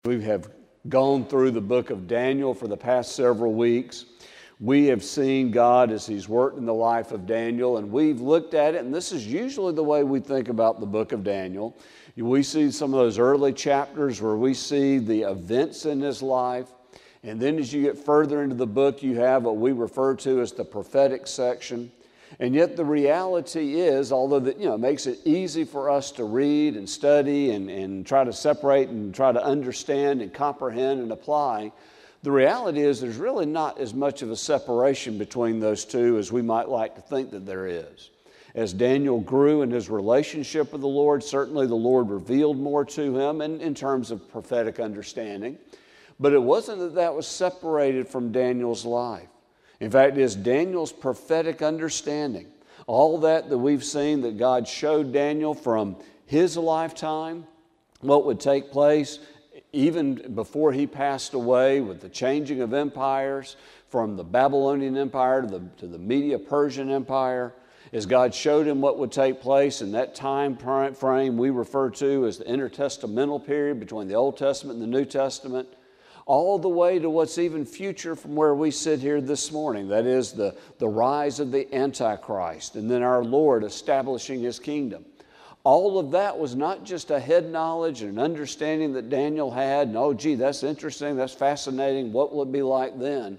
We have gone through the book of Daniel for the past several weeks. We have seen God as He's worked in the life of Daniel, and we've looked at it, and this is usually the way we think about the book of Daniel. We see some of those early chapters where we see the events in his life, and then as you get further into the book, you have what we refer to as the prophetic section. And yet the reality is, although it makes it easy for us to read and study and try to separate and try to understand and comprehend and apply, the reality is there's really not as much of a separation between those two as we might like to think that there is. As Daniel grew in his relationship with the Lord, certainly the Lord revealed more to him in terms of prophetic understanding. But it wasn't that was separated from Daniel's life. In fact, it's Daniel's prophetic understanding. All that we've seen that God showed Daniel from his lifetime, what would take place even before he passed away with the changing of empires from the Babylonian Empire to the Medo-Persian Empire, as God showed him what would take place in that time frame we refer to as the intertestamental period between the Old Testament and the New Testament, all the way to what's even future from where we sit here this morning. That is the rise of the Antichrist and then our Lord establishing His kingdom. All of that was not just a head knowledge and an understanding that Daniel had, and oh gee, that's interesting, that's fascinating, what will it be like then?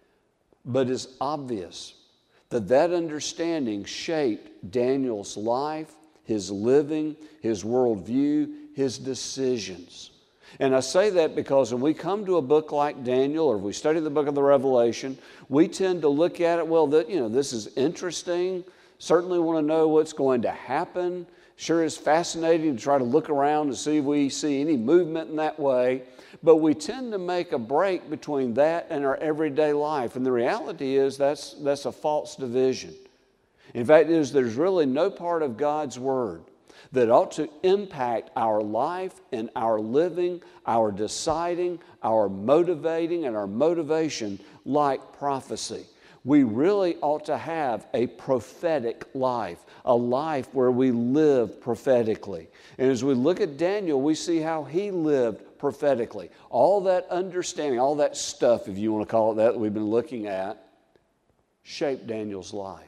But it's obvious that understanding shaped Daniel's life, his living, his worldview, his decisions. And I say that because when we come to a book like Daniel, or if we study the book of the Revelation, we tend to look at it, well, this is interesting. Certainly want to know what's going to happen. Sure is fascinating to try to look around and see if we see any movement in that way. But we tend to make a break between that and our everyday life. And the reality is that's a false division. In fact, there's really no part of God's Word that ought to impact our life and our living, our deciding, our motivating, and our motivation like prophecy. We really ought to have a prophetic life, a life where we live prophetically. And as we look at Daniel, we see how he lived prophetically. All that understanding, all that stuff, if you want to call it that we've been looking at, shaped Daniel's life,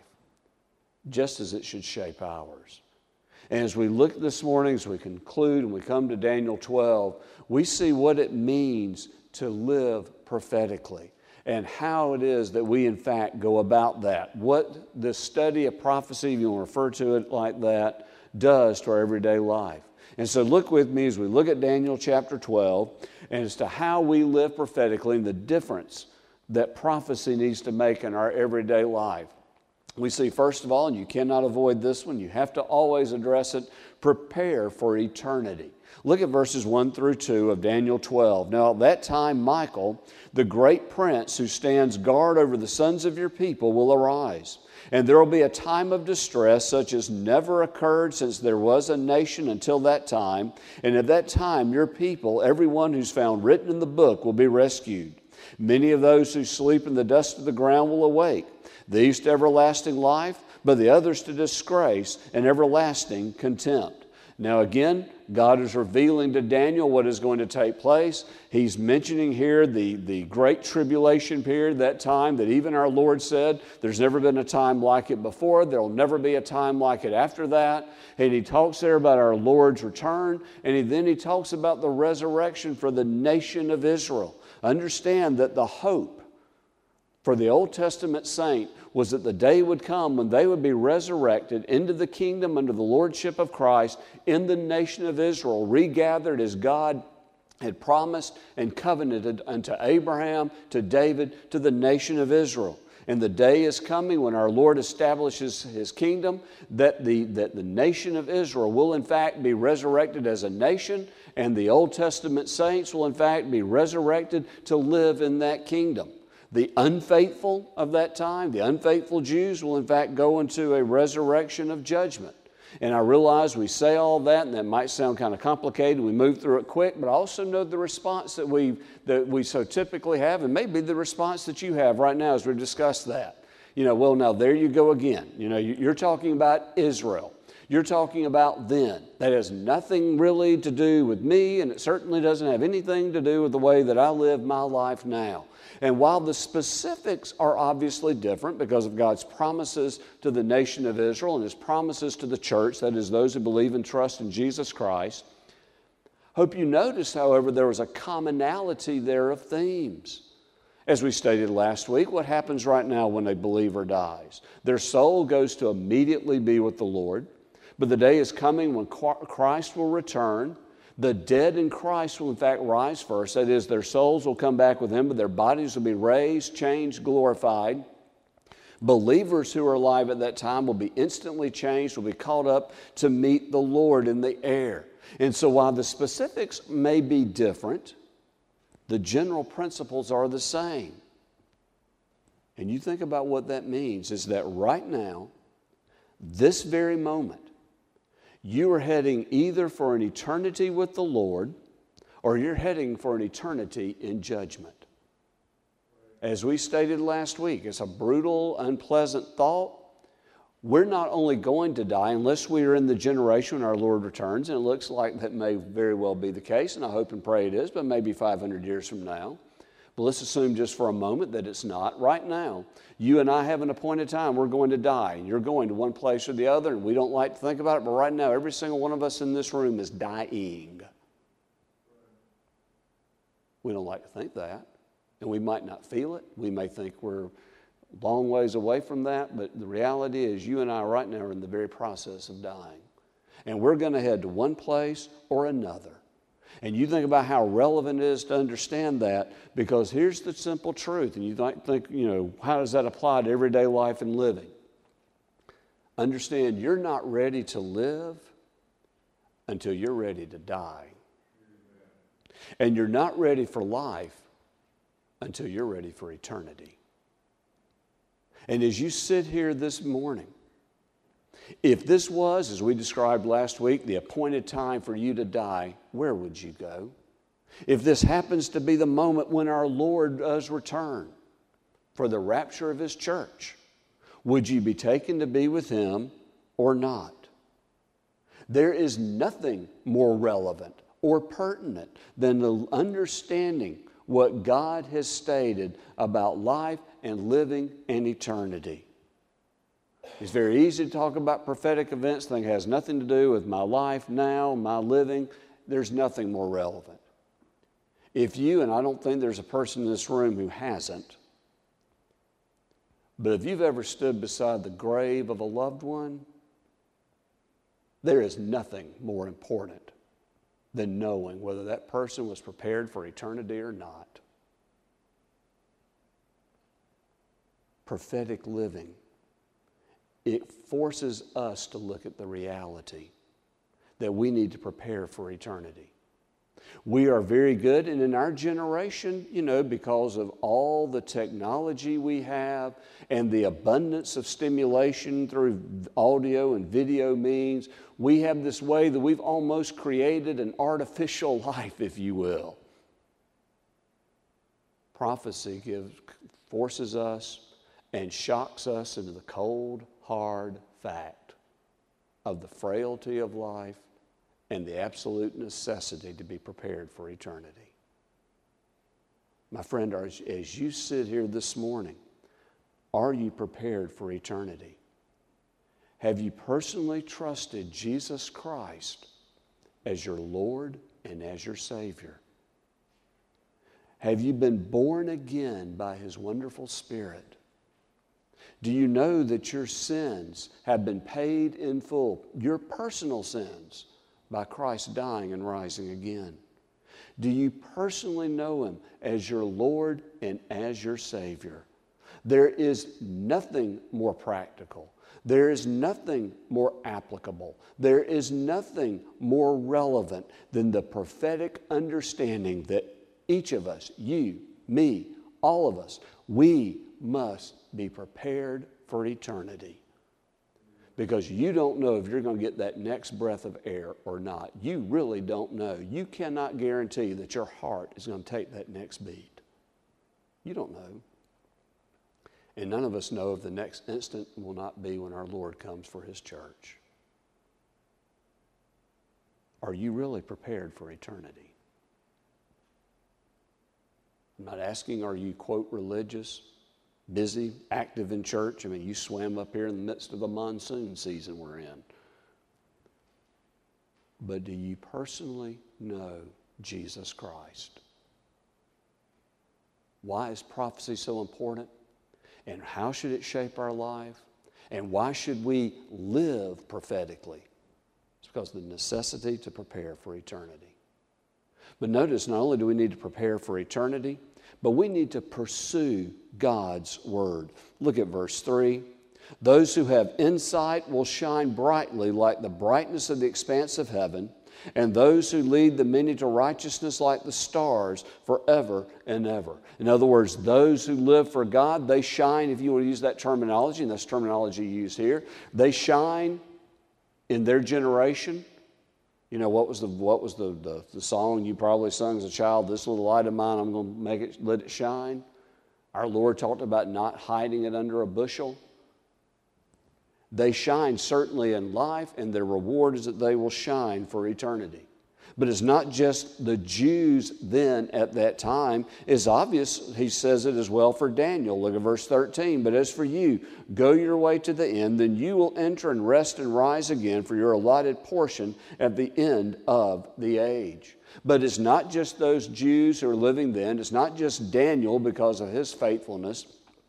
just as it should shape ours. And as we look this morning, as we conclude and we come to Daniel 12, we see what it means to live prophetically and how it is that we in fact go about that. What the study of prophecy, if you want to refer to it like that, does to our everyday life. And so look with me as we look at Daniel chapter 12 and as to how we live prophetically and the difference that prophecy needs to make in our everyday life. We see, first of all, and you cannot avoid this one, you have to always address it, prepare for eternity. Look at verses 1 through 2 of Daniel 12. Now, at that time, Michael, the great prince who stands guard over the sons of your people, will arise. And there will be a time of distress such as never occurred since there was a nation until that time. And at that time, your people, everyone who's found written in the book, will be rescued. Many of those who sleep in the dust of the ground will awake. These to everlasting life, but the others to disgrace and everlasting contempt. Now again, God is revealing to Daniel what is going to take place. He's mentioning here the great tribulation period, that time that even our Lord said, there's never been a time like it before, there'll never be a time like it after that. And he talks there about our Lord's return, and then he talks about the resurrection for the nation of Israel. Understand that the hope for the Old Testament saint was that the day would come when they would be resurrected into the kingdom under the lordship of Christ in the nation of Israel, regathered as God had promised and covenanted unto Abraham, to David, to the nation of Israel. And the day is coming when our Lord establishes His kingdom, that the nation of Israel will in fact be resurrected as a nation, and the Old Testament saints will in fact be resurrected to live in that kingdom. The unfaithful of that time, the unfaithful Jews, will in fact go into a resurrection of judgment. And I realize we say all that, and that might sound kind of complicated. We move through it quick, but I also know the response that we so typically have, and maybe the response that you have right now as we discuss that. Well, now there you go again. You're talking about Israel. You're talking about then. That has nothing really to do with me, and it certainly doesn't have anything to do with the way that I live my life now. And while the specifics are obviously different because of God's promises to the nation of Israel and His promises to the church, that is, those who believe and trust in Jesus Christ, hope you notice, however, there was a commonality there of themes. As we stated last week, what happens right now when a believer dies? Their soul goes to immediately be with the Lord, but the day is coming when Christ will return. The dead in Christ will in fact rise first. That is, their souls will come back with Him, but their bodies will be raised, changed, glorified. Believers who are alive at that time will be instantly changed, will be caught up to meet the Lord in the air. And so while the specifics may be different, the general principles are the same. And you think about what that means is that right now, this very moment, you are heading either for an eternity with the Lord or you're heading for an eternity in judgment. As we stated last week, it's a brutal, unpleasant thought. We're not only going to die unless we are in the generation when our Lord returns, and it looks like that may very well be the case, and I hope and pray it is, but maybe 500 years from now. But let's assume just for a moment that it's not. Right now, you and I have an appointed time. We're going to die, and you're going to one place or the other, and we don't like to think about it, but right now, every single one of us in this room is dying. We don't like to think that, and we might not feel it. We may think we're long ways away from that, but the reality is you and I right now are in the very process of dying. And we're going to head to one place or another. And you think about how relevant it is to understand that, because here's the simple truth. And you might think, how does that apply to everyday life and living? Understand, you're not ready to live until you're ready to die. And you're not ready for life until you're ready for eternity. And as you sit here this morning, if this was, as we described last week, the appointed time for you to die, where would you go? If this happens to be the moment when our Lord does return for the rapture of His church, would you be taken to be with Him or not? There is nothing more relevant or pertinent than the understanding what God has stated about life and living and eternity. It's very easy to talk about prophetic events that has nothing to do with my life now, my living. There's nothing more relevant. If you, and I don't think there's a person in this room who hasn't, but if you've ever stood beside the grave of a loved one, there is nothing more important than knowing whether that person was prepared for eternity or not. Prophetic living, it forces us to look at the reality that we need to prepare for eternity. We are very good, and in our generation, because of all the technology we have and the abundance of stimulation through audio and video means, we have this way that we've almost created an artificial life, if you will. Prophecy forces us and shocks us into the cold, hard fact of the frailty of life and the absolute necessity to be prepared for eternity. My friend, as you sit here this morning, are you prepared for eternity? Have you personally trusted Jesus Christ as your Lord and as your Savior? Have you been born again by His wonderful Spirit? Do you know that your sins have been paid in full, your personal sins, by Christ dying and rising again? Do you personally know Him as your Lord and as your Savior? There is nothing more practical. There is nothing more applicable. There is nothing more relevant than the prophetic understanding that each of us, you, me, all of us, we must be prepared for eternity. Because you don't know if you're going to get that next breath of air or not. You really don't know. You cannot guarantee that your heart is going to take that next beat. You don't know. And none of us know if the next instant will not be when our Lord comes for His church. are you really prepared for eternity? I'm not asking, are you, quote, religious, busy, active in church? I mean, you swam up here in the midst of the monsoon season we're in. But do you personally know Jesus Christ? Why is prophecy so important? And how should it shape our life? And why should we live prophetically? It's because of the necessity to prepare for eternity. But notice, not only do we need to prepare for eternity, but we need to pursue God's Word. Look at verse 3. Those who have insight will shine brightly like the brightness of the expanse of heaven, and those who lead the many to righteousness like the stars forever and ever. In other words, those who live for God, they shine, if you will use that terminology, and that's terminology used here, they shine in their generation. You know, what was the song you probably sung as a child? This little light of mine, I'm going to let it shine. Our Lord talked about not hiding it under a bushel. They shine certainly in life, and their reward is that they will shine for eternity. But it's not just the Jews then at that time. It's obvious, he says it as well for Daniel. Look at verse 13. But as for you, go your way to the end, then you will enter and rest and rise again for your allotted portion at the end of the age. But it's not just those Jews who are living then. It's not just Daniel because of his faithfulness.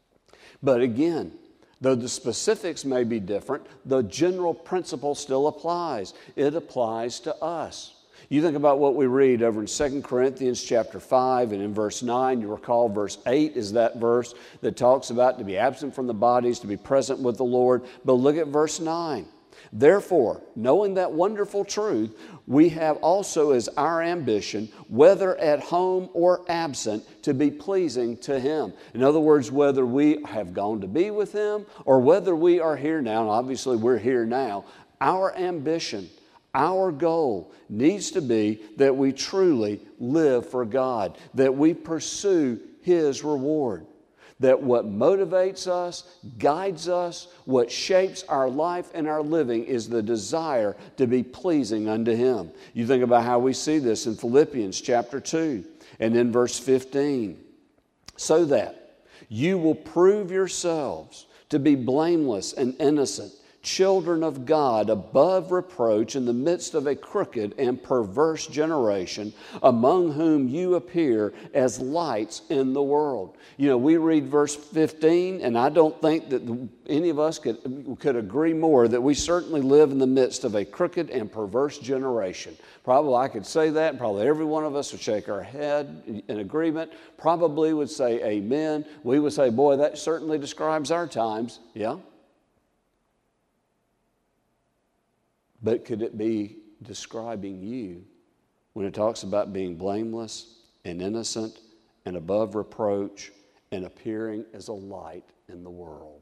But again, though the specifics may be different, the general principle still applies. It applies to us. You think about what we read over in 2 Corinthians chapter 5 and in verse 9. You recall verse 8 is that verse that talks about to be absent from the bodies, to be present with the Lord. But look at verse 9. Therefore, knowing that wonderful truth, we have also as our ambition, whether at home or absent, to be pleasing to Him. In other words, whether we have gone to be with Him or whether we are here now, and obviously we're here now, our ambition, our goal needs to be that we truly live for God, that we pursue His reward. That what motivates us, guides us, what shapes our life and our living is the desire to be pleasing unto Him. You think about how we see this in Philippians chapter 2 and in verse 15. So that you will prove yourselves to be blameless and innocent, children of God above reproach in the midst of a crooked and perverse generation, among whom you appear as lights in the world. You know, we read verse 15, and I don't think that any of us could agree more that we certainly live in the midst of a crooked and perverse generation. Probably I could say that, and probably every one of us would shake our head in agreement, probably would say amen. We would say, boy, that certainly describes our times. Yeah? But could it be describing you when it talks about being blameless and innocent and above reproach and appearing as a light in the world?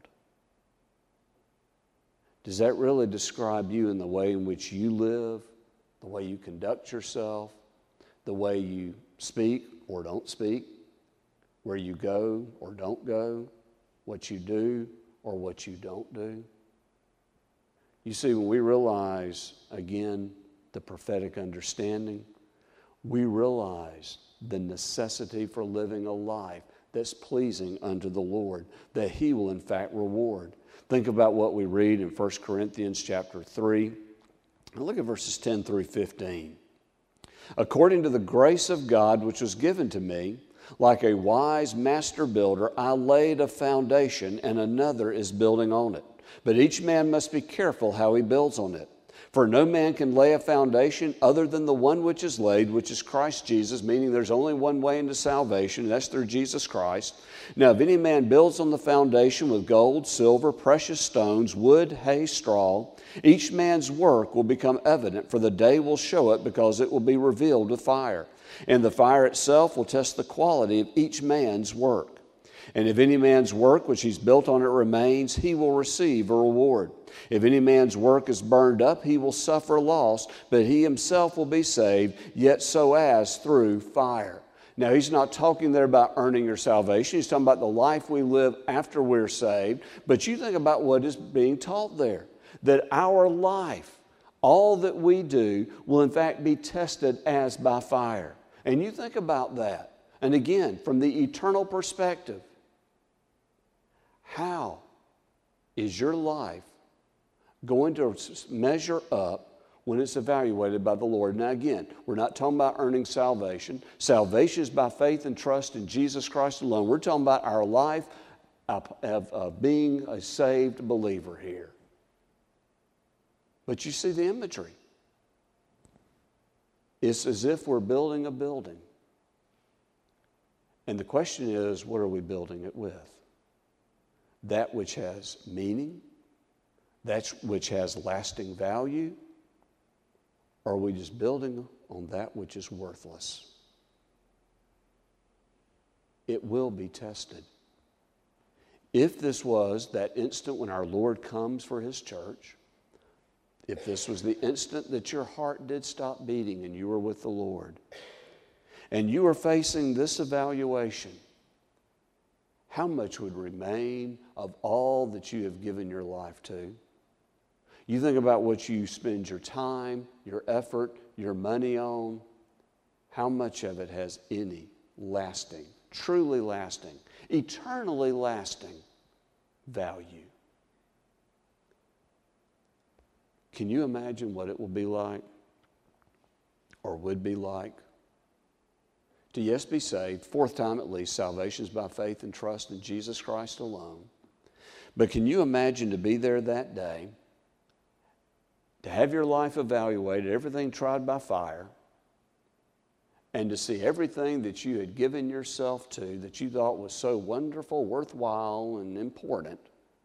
Does that really describe you in the way in which you live, the way you conduct yourself, the way you speak or don't speak, where you go or don't go, what you do or what you don't do? You see, when we realize, again, the prophetic understanding, we realize the necessity for living a life that's pleasing unto the Lord, that He will in fact reward. Think about what we read in 1 Corinthians chapter 3. And look at verses 10 through 15. According to the grace of God which was given to me, like a wise master builder, I laid a foundation, and another is building on it. But each man must be careful how he builds on it. For no man can lay a foundation other than the one which is laid, which is Christ Jesus, meaning there's only one way into salvation, and that's through Jesus Christ. Now, if any man builds on the foundation with gold, silver, precious stones, wood, hay, straw, each man's work will become evident, for the day will show it, because it will be revealed with fire. And the fire itself will test the quality of each man's work. And if any man's work which he's built on it remains, he will receive a reward. If any man's work is burned up, he will suffer loss, but he himself will be saved, yet so as through fire. Now, he's not talking there about earning your salvation. He's talking about the life we live after we're saved. But you think about what is being taught there, that our life, All that we do will in fact be tested as by fire. And you think about that. And again, from the eternal perspective, how is your life going to measure up when it's evaluated by the Lord? Now again, we're not talking about earning salvation. Salvation is by faith and trust in Jesus Christ alone. We're talking about our life of being a saved believer here. But you see the imagery. It's as if we're building a building. And the question is, what are we building it with? That which has meaning? That which has lasting value? Or are we just building on that which is worthless? It will be tested. If this was that instant when our Lord comes for His church, if this was the instant that your heart did stop beating and you were with the Lord, and you are facing this evaluation, how much would remain of all that you have given your life to? You think about what you spend your time, your effort, your money on. How much of it has any lasting, truly lasting, eternally lasting value? Can you imagine what it will be like, or would be like, to yes, be saved, fourth time at least? Salvation is by faith and trust in Jesus Christ alone. But can you imagine to be there that day, to have your life evaluated, everything tried by fire, and to see everything that you had given yourself to, that you thought was so wonderful, worthwhile, and important,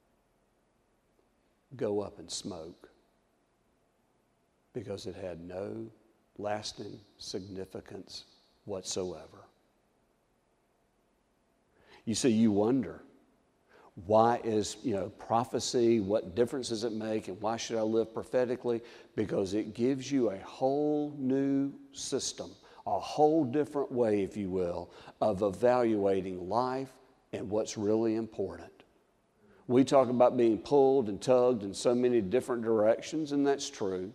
go up in smoke because it had no lasting significance whatsoever? You see, you wonder, why is, prophecy, what difference does it make, and why should I live prophetically? Because it gives you a whole new system, a whole different way, if you will, of evaluating life and what's really important. We talk about being pulled and tugged in so many different directions, and that's true.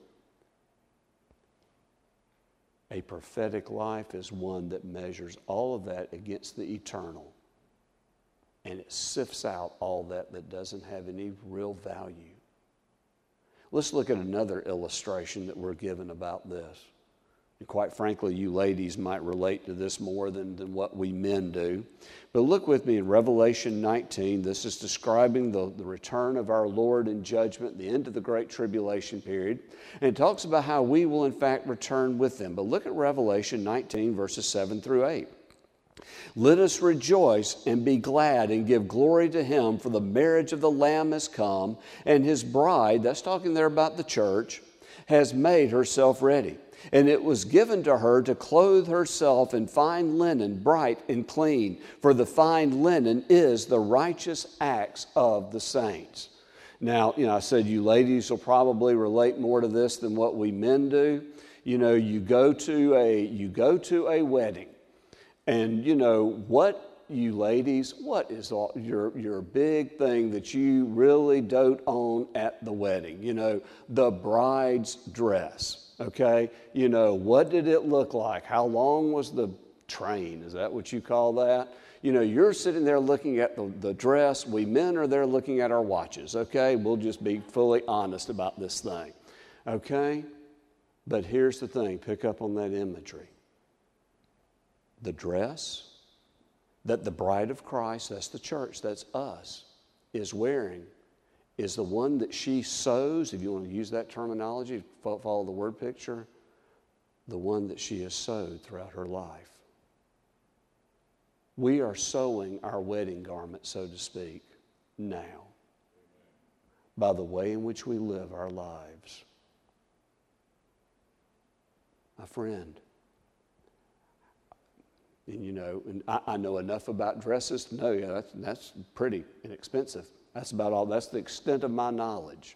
A prophetic life is one that measures all of that against the eternal, and it sifts out all that doesn't have any real value. Let's look at another illustration that we're given about this. And quite frankly, you ladies might relate to this more than what we men do. But look with me in Revelation 19. This is describing the return of our Lord in judgment, the end of the Great Tribulation period. And it talks about how we will in fact return with them. But look at Revelation 19, verses 7 through 8. Let us rejoice and be glad and give glory to Him, for the marriage of the Lamb has come, and His bride, that's talking there about the church, has made herself ready. And it was given to her to clothe herself in fine linen, bright and clean, for the fine linen is the righteous acts of the saints. Now, I said you ladies will probably relate more to this than what we men do. You go to a wedding, and what you ladies, what is your big thing that you really dote on at the wedding? The bride's dress. Okay, what did it look like? How long was the train? Is that what you call that? You're sitting there looking at the dress. We men are there looking at our watches. Okay, we'll just be fully honest about this thing. Okay, but here's the thing. Pick up on that imagery. The dress that the bride of Christ, that's the church, that's us, is wearing is the one that she sews, if you want to use that terminology, follow the word picture, the one that she has sewed throughout her life. We are sewing our wedding garment, so to speak, now, by the way in which we live our lives. My friend, and I know enough about dresses to know that's pretty inexpensive. That's about all. That's the extent of my knowledge.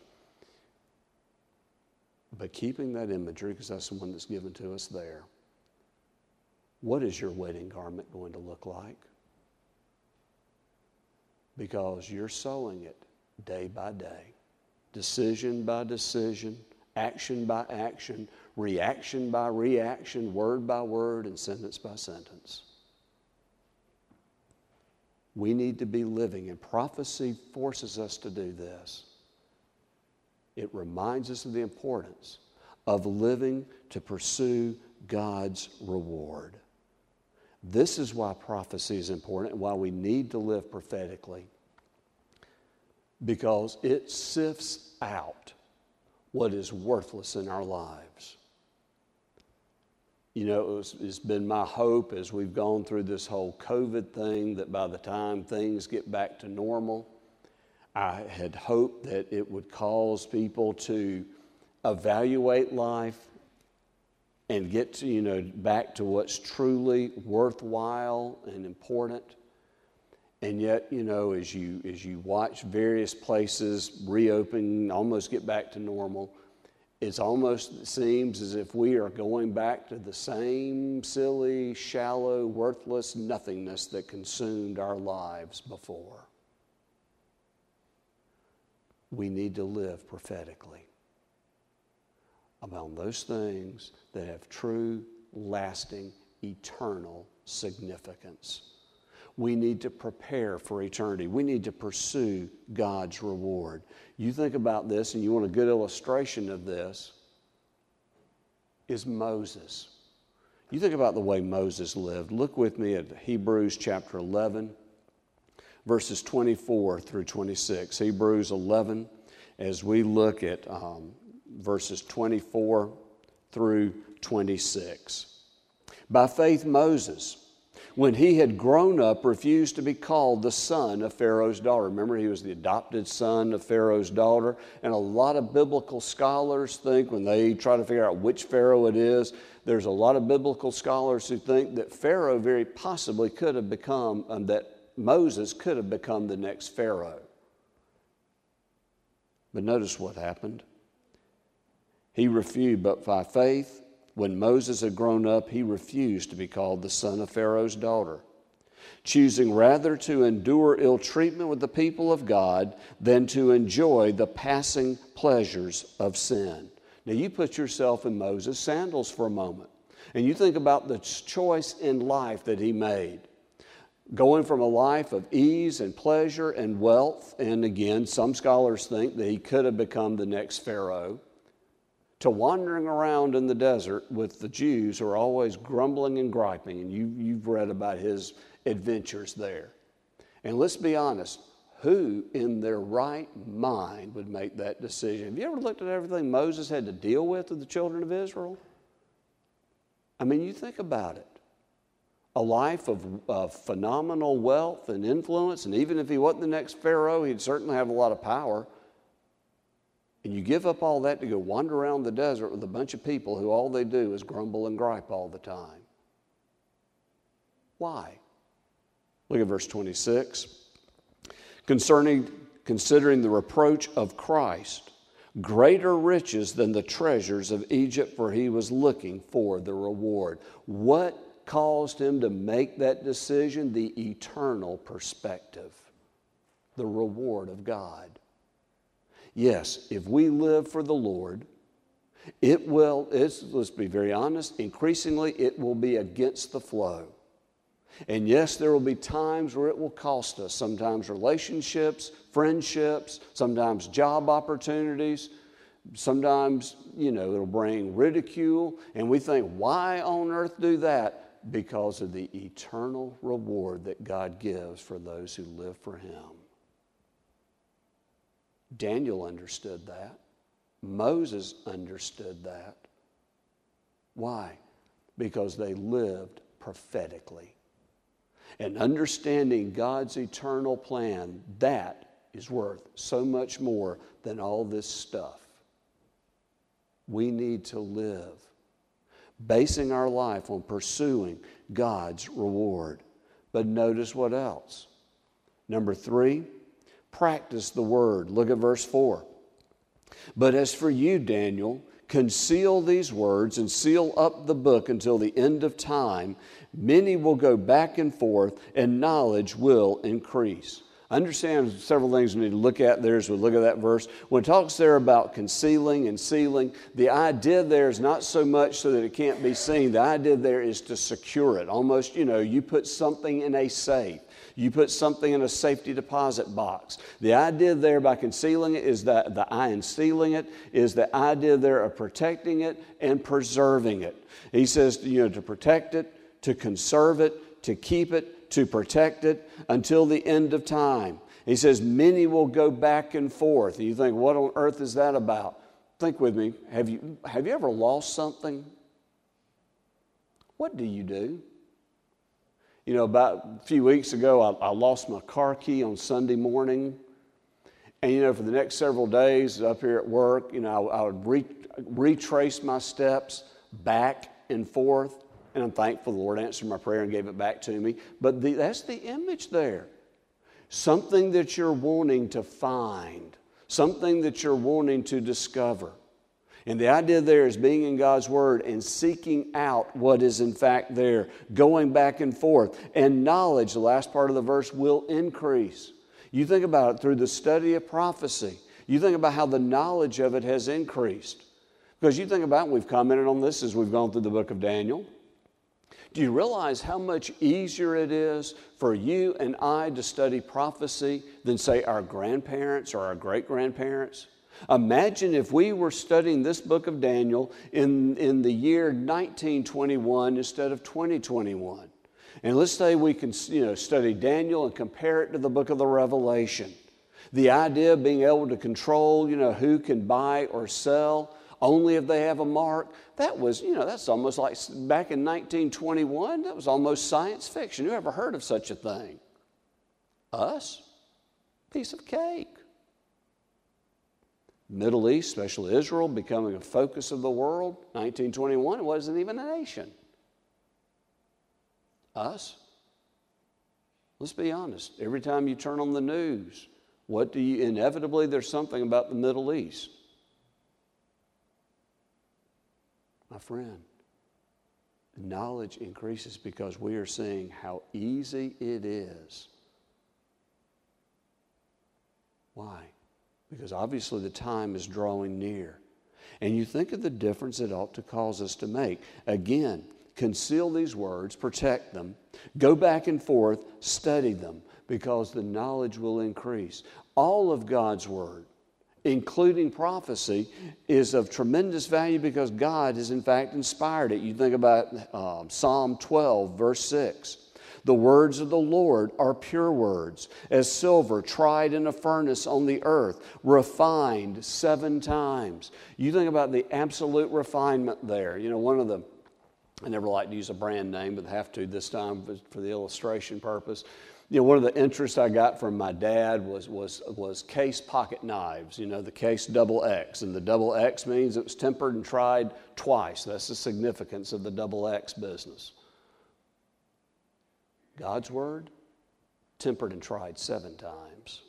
But keeping that imagery, because that's the one that's given to us there, what is your wedding garment going to look like? Because you're sewing it day by day, decision by decision, action by action, reaction by reaction, word by word, and sentence by sentence. We need to be living, and prophecy forces us to do this. It reminds us of the importance of living to pursue God's reward. This is why prophecy is important and why we need to live prophetically, because it sifts out what is worthless in our lives. You know, it's been my hope as we've gone through this whole COVID thing that by the time things get back to normal, I had hoped that it would cause people to evaluate life and get to, back to what's truly worthwhile and important. And yet, as you watch various places reopen, almost get back to normal, it seems as if we are going back to the same silly, shallow, worthless nothingness that consumed our lives before. We need to live prophetically about those things that have true, lasting, eternal significance. We need to prepare for eternity. We need to pursue God's reward. You think about this, and you want a good illustration of this, is Moses. You think about the way Moses lived. Look with me at Hebrews chapter 11, verses 24 through 26. Hebrews 11, as we look at verses 24 through 26. By faith, Moses, when he had grown up, refused to be called the son of Pharaoh's daughter. Remember, he was the adopted son of Pharaoh's daughter. And a lot of biblical scholars think, when they try to figure out which Pharaoh it is, there's a lot of biblical scholars who think that Pharaoh very possibly could have become, that Moses could have become the next Pharaoh. But notice what happened. He refused, but by faith, when Moses had grown up, he refused to be called the son of Pharaoh's daughter, choosing rather to endure ill treatment with the people of God than to enjoy the passing pleasures of sin. Now you put yourself in Moses' sandals for a moment, and you think about the choice in life that he made. Going from a life of ease and pleasure and wealth, and again, some scholars think that he could have become the next Pharaoh, to wandering around in the desert with the Jews who are always grumbling and griping, and you've read about his adventures there. And let's be honest, who in their right mind would make that decision? Have you ever looked at everything Moses had to deal with the children of Israel? I mean, you think about it. A life of phenomenal wealth and influence, and even if he wasn't the next Pharaoh, he'd certainly have a lot of power. And you give up all that to go wander around the desert with a bunch of people who all they do is grumble and gripe all the time. Why? Look at verse 26. Considering the reproach of Christ, greater riches than the treasures of Egypt, for he was looking for the reward. What caused him to make that decision? The eternal perspective, the reward of God. Yes, if we live for the Lord, let's be very honest, increasingly it will be against the flow. And yes, there will be times where it will cost us, sometimes relationships, friendships, sometimes job opportunities, sometimes, it'll bring ridicule, and we think, why on earth do that? Because of the eternal reward that God gives for those who live for Him. Daniel understood that. Moses understood that. Why? Because they lived prophetically. And understanding God's eternal plan, that is worth so much more than all this stuff. We need to live, basing our life on pursuing God's reward. But notice what else. Number 3, practice the word. Look at verse 4. But as for you, Daniel, conceal these words and seal up the book until the end of time. Many will go back and forth, and knowledge will increase. Understand several things we need to look at there as we look at that verse. When it talks there about concealing and sealing, the idea there is not so much so that it can't be seen. The idea there is to secure it. Almost, you put something in a safe. You put something in a safety deposit box. The idea there by concealing it is that and sealing it is the idea there of protecting it and preserving it. He says, to protect it, to conserve it, to keep it, to protect it until the end of time. He says, many will go back and forth. And you think, what on earth is that about? Think with me. Have you ever lost something? What do you do? About a few weeks ago, I lost my car key on Sunday morning. And, for the next several days up here at work, I would retrace my steps back and forth. And I'm thankful the Lord answered my prayer and gave it back to me. But that's the image there. Something that you're wanting to find. Something that you're wanting to discover. And the idea there is being in God's Word and seeking out what is in fact there. Going back and forth. And knowledge, the last part of the verse, will increase. You think about it through the study of prophecy. You think about how the knowledge of it has increased. Because you think about it, we've commented on this as we've gone through the book of Daniel. Do you realize how much easier it is for you and I to study prophecy than, say, our grandparents or our great-grandparents? Imagine if we were studying this book of Daniel in the year 1921 instead of 2021. And let's say we can study Daniel and compare it to the book of the Revelation. The idea of being able to control who can buy or sell only if they have a mark. That was, that's almost like back in 1921, that was almost science fiction. Who ever heard of such a thing? Us? Piece of cake. Middle East, especially Israel, becoming a focus of the world. 1921, it wasn't even a nation. Us? Let's be honest. Every time you turn on the news, inevitably there's something about the Middle East. My friend, knowledge increases because we are seeing how easy it is. Why? Because obviously the time is drawing near. And you think of the difference it ought to cause us to make. Again, conceal these words, protect them, go back and forth, study them, because the knowledge will increase. All of God's Word, including prophecy, is of tremendous value because God has in fact inspired it. You think about Psalm 12, verse 6. The words of the Lord are pure words, as silver tried in a furnace on the earth, refined 7 times. You think about the absolute refinement there. I never like to use a brand name, but I have to this time for the illustration purpose. One of the interests I got from my dad was Case pocket knives, the Case XX. And the XX means it was tempered and tried twice. That's the significance of the XX business. God's Word, tempered and tried 7 times.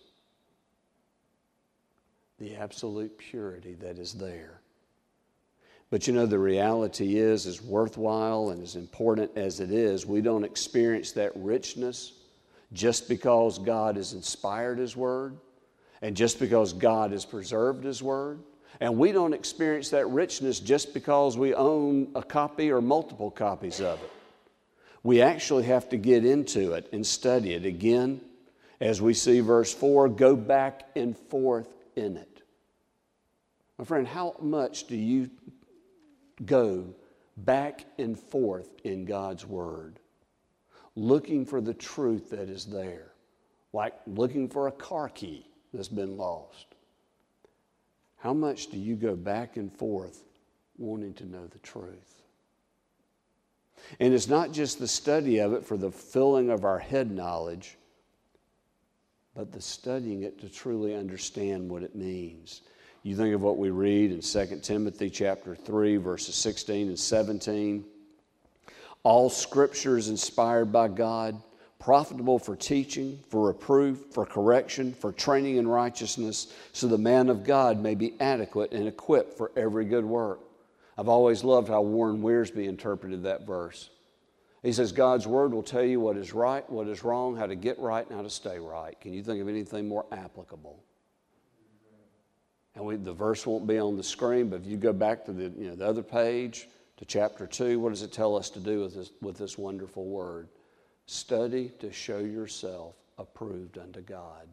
The absolute purity that is there. But the reality is, as worthwhile and as important as it is, we don't experience that richness just because God has inspired His Word and just because God has preserved His Word. And we don't experience that richness just because we own a copy or multiple copies of it. We actually have to get into it and study it. Again, as we see verse 4, go back and forth in it. My friend, how much do you go back and forth in God's Word, looking for the truth that is there, like looking for a car key that's been lost? How much do you go back and forth wanting to know the truth? And it's not just the study of it for the filling of our head knowledge, but the studying it to truly understand what it means. You think of what we read in 2 Timothy chapter 3, verses 16 and 17. All Scripture is inspired by God, profitable for teaching, for reproof, for correction, for training in righteousness, so the man of God may be adequate and equipped for every good work. I've always loved how Warren Wiersbe interpreted that verse. He says God's Word will tell you what is right, what is wrong, how to get right, and how to stay right. Can you think of anything more applicable? And the verse won't be on the screen, but if you go back to the other page, to chapter 2, what does it tell us to do with this wonderful Word? Study to show yourself approved unto God.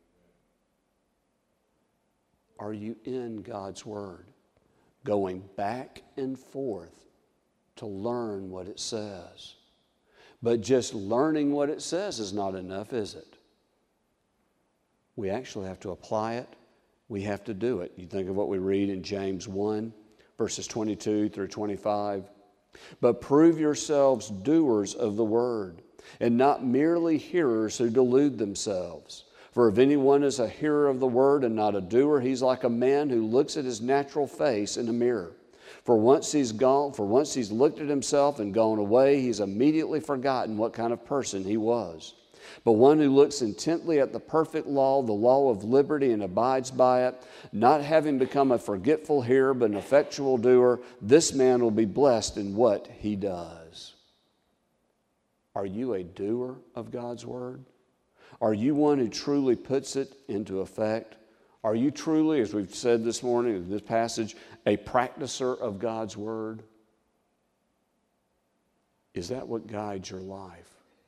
Are you in God's Word? Going back and forth to learn what it says. But just learning what it says is not enough, is it? We actually have to apply it. We have to do it. You think of what we read in James 1, verses 22 through 25. But prove yourselves doers of the word, and not merely hearers who delude themselves. For if anyone is a hearer of the word and not a doer, he's like a man who looks at his natural face in a mirror. For once he's looked at himself and gone away, he's immediately forgotten what kind of person he was. But one who looks intently at the perfect law, the law of liberty, and abides by it, not having become a forgetful hearer but an effectual doer, this man will be blessed in what he does. Are you a doer of God's word? Are you one who truly puts it into effect? Are you truly, as we've said this morning in this passage, a practicer of God's word? Is that what guides your life?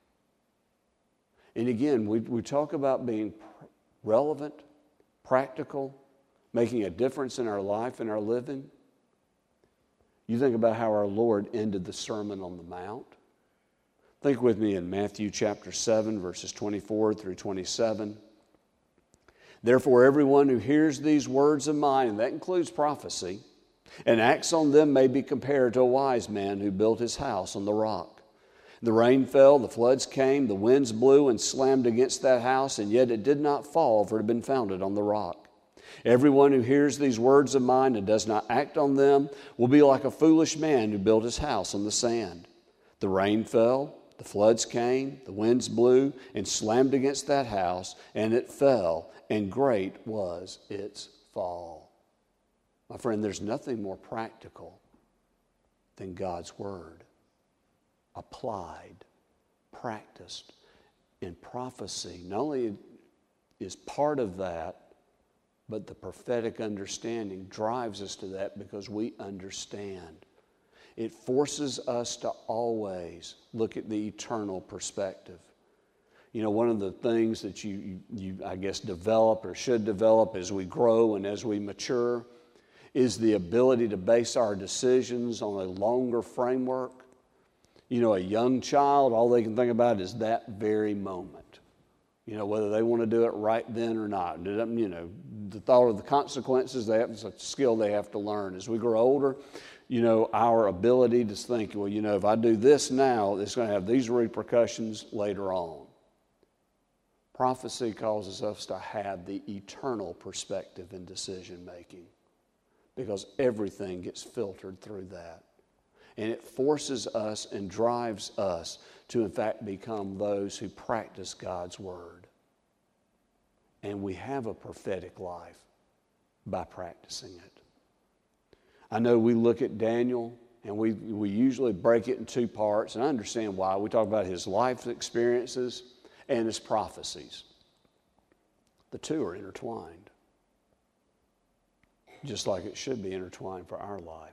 And again, we talk about being relevant, practical, making a difference in our life and our living. You think about how our Lord ended the Sermon on the Mount. Think with me in Matthew chapter 7, verses 24 through 27. Therefore, everyone who hears these words of mine, and that includes prophecy, and acts on them may be compared to a wise man who built his house on the rock. The rain fell, the floods came, the winds blew and slammed against that house, and yet it did not fall, for it had been founded on the rock. Everyone who hears these words of mine and does not act on them will be like a foolish man who built his house on the sand. The rain fell, the floods came, the winds blew and slammed against that house, and it fell, and great was its fall. My friend, there's nothing more practical than God's word. Applied, practiced, and prophecy not only is part of that, but the prophetic understanding drives us to that because we understand. It forces us to always look at the eternal perspective. You know, one of the things that you I guess develop or should develop as we grow and as we mature is the ability to base our decisions on a longer framework. You know, a young child, all they can think about is that very moment. You know, whether they want to do it right then or not. You know, the thought of the consequences, it's a skill they have to learn. As we grow older, you know, our ability to think, well, you know, if I do this now, it's going to have these repercussions later on. Prophecy causes us to have the eternal perspective in decision making because everything gets filtered through that. And it forces us and drives us to, in fact, become those who practice God's word. And we have a prophetic life by practicing it. I know we look at Daniel, and we usually break it in two parts, and I understand why. We talk about his life experiences and his prophecies. The two are intertwined, just like it should be intertwined for our life.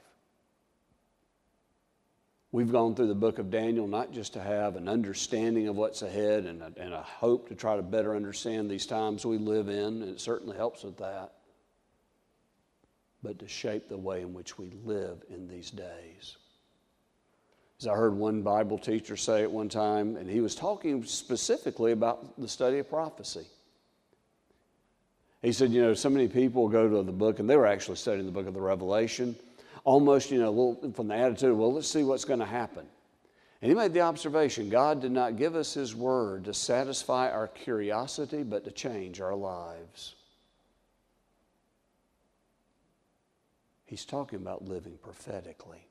We've gone through the book of Daniel not just to have an understanding of what's ahead and a hope to try to better understand these times we live in, and it certainly helps with that, but to shape the way in which we live in these days. As I heard one Bible teacher say at one time, and he was talking specifically about the study of prophecy. He said, you know, so many people go to the book, and they were actually studying the book of the Revelation, almost, you know, a little from the attitude, well, let's see what's going to happen. And he made the observation, God did not give us his word to satisfy our curiosity, but to change our lives. He's talking about living prophetically.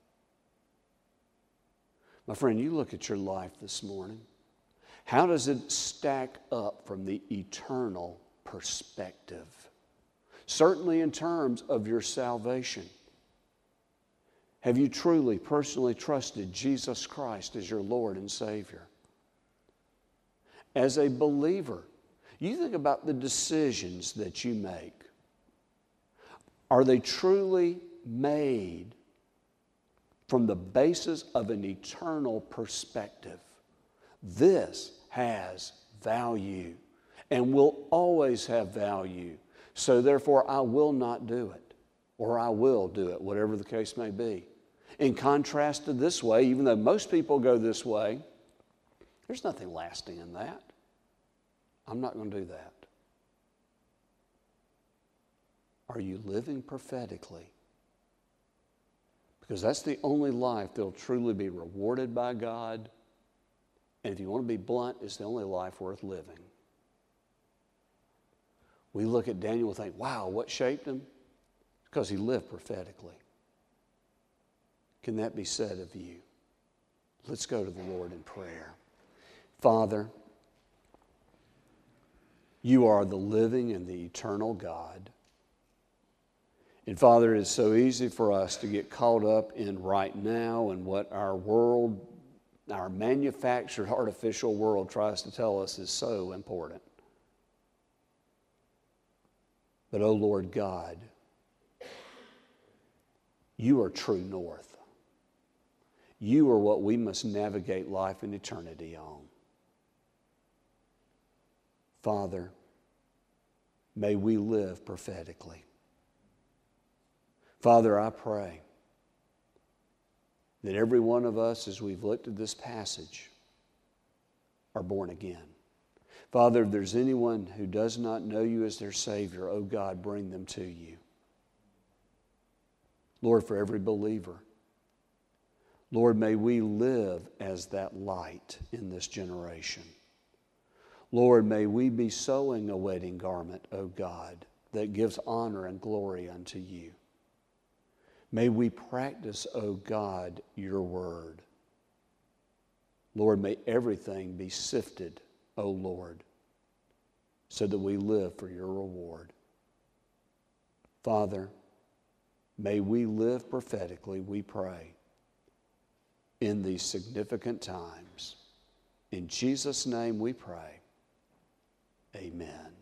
My friend, you look at your life this morning. How does it stack up from the eternal perspective? Certainly in terms of your salvation. Have you truly, personally trusted Jesus Christ as your Lord and Savior? As a believer, you think about the decisions that you make. Are they truly made from the basis of an eternal perspective? This has value and will always have value. So therefore, I will not do it, or I will do it, whatever the case may be. In contrast to this way, even though most people go this way, there's nothing lasting in that. I'm not going to do that. Are you living prophetically? Because that's the only life that will truly be rewarded by God. And if you want to be blunt, it's the only life worth living. We look at Daniel and think, wow, what shaped him? Because he lived prophetically. Can that be said of you? Let's go to the Lord in prayer. Father, you are the living and the eternal God. And Father, it's so easy for us to get caught up in right now and what our world, our manufactured artificial world tries to tell us is so important. But, oh Lord God, you are true north. You are what we must navigate life and eternity on. Father, may we live prophetically. Father, I pray that every one of us, as we've looked at this passage, are born again. Father, if there's anyone who does not know you as their Savior, oh God, bring them to you. Lord, for every believer, Lord, may we live as that light in this generation. Lord, may we be sewing a wedding garment, O God, that gives honor and glory unto you. May we practice, O God, your word. Lord, may everything be sifted, O Lord, so that we live for your reward. Father, may we live prophetically, we pray, in these significant times. In Jesus' name we pray. Amen.